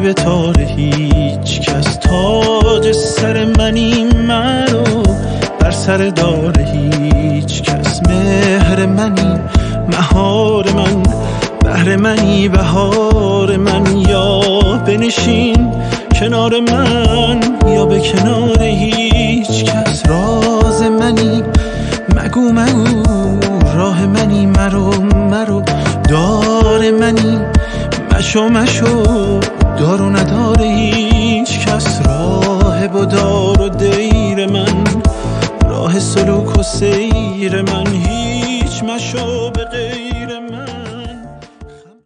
به تار هیچ کس، تاج سر منی مرو بر سر دار هیچ کس. مهر منی مهار من، بهر منی بهار من. یا بنشین کنار من یا به کنار هیچ کس. راز منی مگو مگو، راه منی مرو مرو. دار منی مشو مشو، دار و ندار هیچ کس. راه و دار و دیر من، راه سلوک و سیر من. هیچ مشو به غیر